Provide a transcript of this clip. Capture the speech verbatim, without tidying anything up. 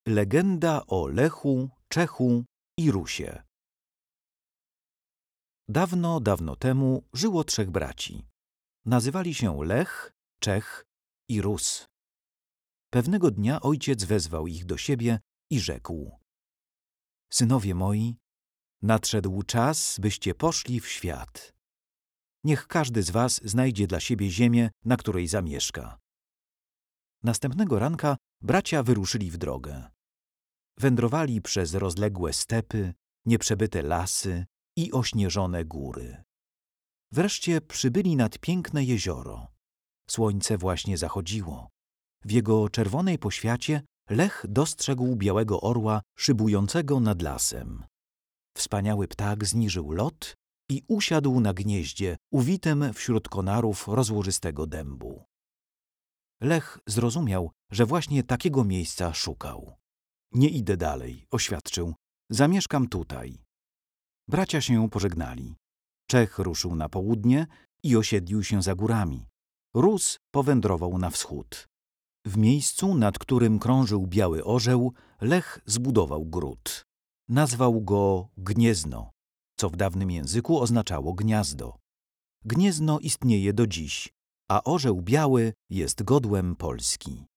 Legenda o Lechu, Czechu i Rusie. Dawno, dawno temu żyło trzech braci. Nazywali się Lech, Czech i Rus. Pewnego dnia ojciec wezwał ich do siebie i rzekł: Synowie moi, nadszedł czas, byście poszli w świat. Niech każdy z was znajdzie dla siebie ziemię, na której zamieszka. Następnego ranka bracia wyruszyli w drogę. Wędrowali przez rozległe stepy, nieprzebyte lasy i ośnieżone góry. Wreszcie przybyli nad piękne jezioro. Słońce właśnie zachodziło. W jego czerwonej poświacie Lech dostrzegł białego orła szybującego nad lasem. Wspaniały ptak zniżył lot i usiadł na gnieździe uwitym wśród konarów rozłożystego dębu. Lech zrozumiał, że właśnie takiego miejsca szukał. Nie idę dalej, oświadczył. Zamieszkam tutaj. Bracia się pożegnali. Czech ruszył na południe i osiedlił się za górami. Rus powędrował na wschód. W miejscu, nad którym krążył biały orzeł, Lech zbudował gród. Nazwał go Gniezno, co w dawnym języku oznaczało gniazdo. Gniezno istnieje do dziś, a orzeł biały jest godłem Polski.